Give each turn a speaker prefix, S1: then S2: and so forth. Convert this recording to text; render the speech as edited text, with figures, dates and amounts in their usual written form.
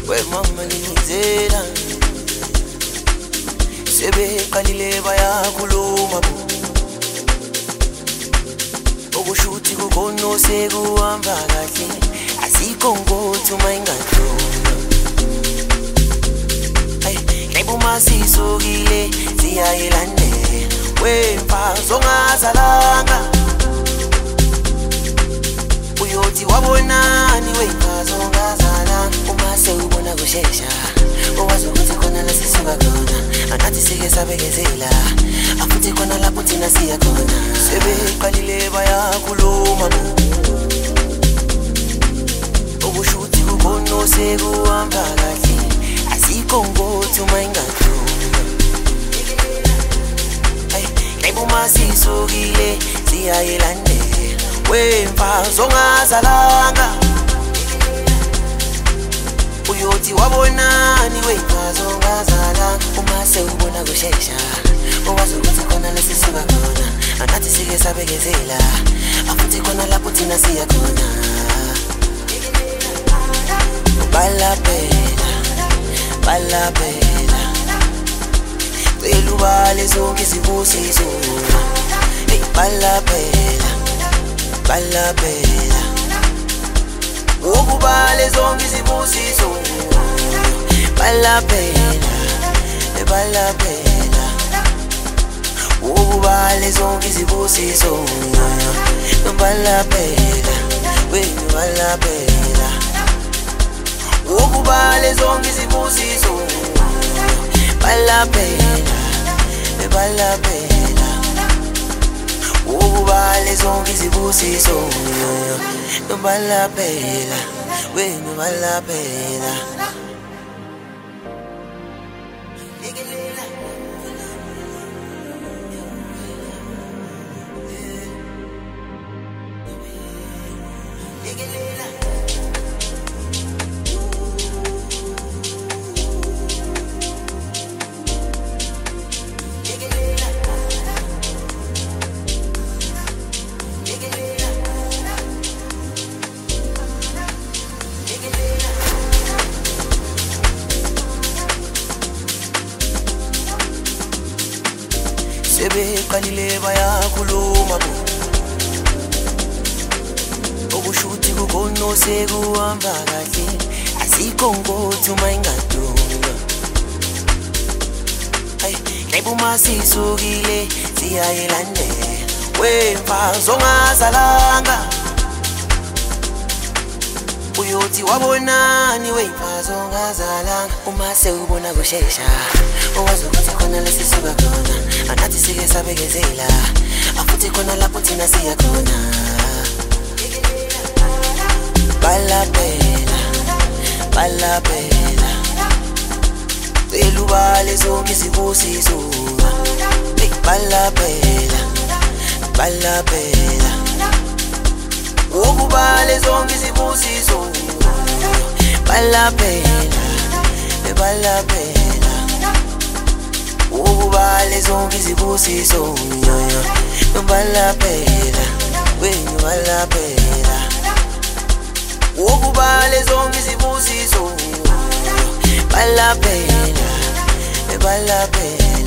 S1: wemama ngizela sebeqalile bayakhuluma okushuthi kukhona sekuhamba kahle asikho ngothu mayingadlula Lebu masisukile siyayelane wemfazo ngazalanga uyothi wabonani wemfazo ngazalanga uma sewubona kushesha owazi ukuthi khona la sisuka khona anathi sike sabekezela afuthi khona lapho thina siya khona sebeqalile bayakhuluma okushuthi kukhona sekuhamba kahle asikho ngothu mayingadlula Lebu masisukile siyayelane wemfazo ngazalanga uyothi wabonani wemfazo ngazalanga uma sewubona kushesha owazi ukuthi khona la sisuka khona anathi sike sabekezela afuthi khona lapho thina siya khona balapela Belubale zonke izibusiso balapela Ukubale zonke izibusiso balapela Ukubale zonke izibusiso balapela Ukubale zonke izibusiso balapela Ukubale zonke izibusiso balapela sebeqalile bayakhuluma okushuthi kukhona sekuhamba kahle asikho ngothu mayingadlula Lebu masisukile siyayelane wemfazo ngazalanga uyothi wabonani wemfazo ngazalanga uma sewubona kushesha owazi ukuthi khona la sisuka khona anathi sike sabekezela afuthi khona lapho thina siya khona balapela Belubale zonke izibusiso balapela Ukubale zonke izibusiso balapela Ukubale zonke izibusiso balapela Ukubale zonke izibusiso balapela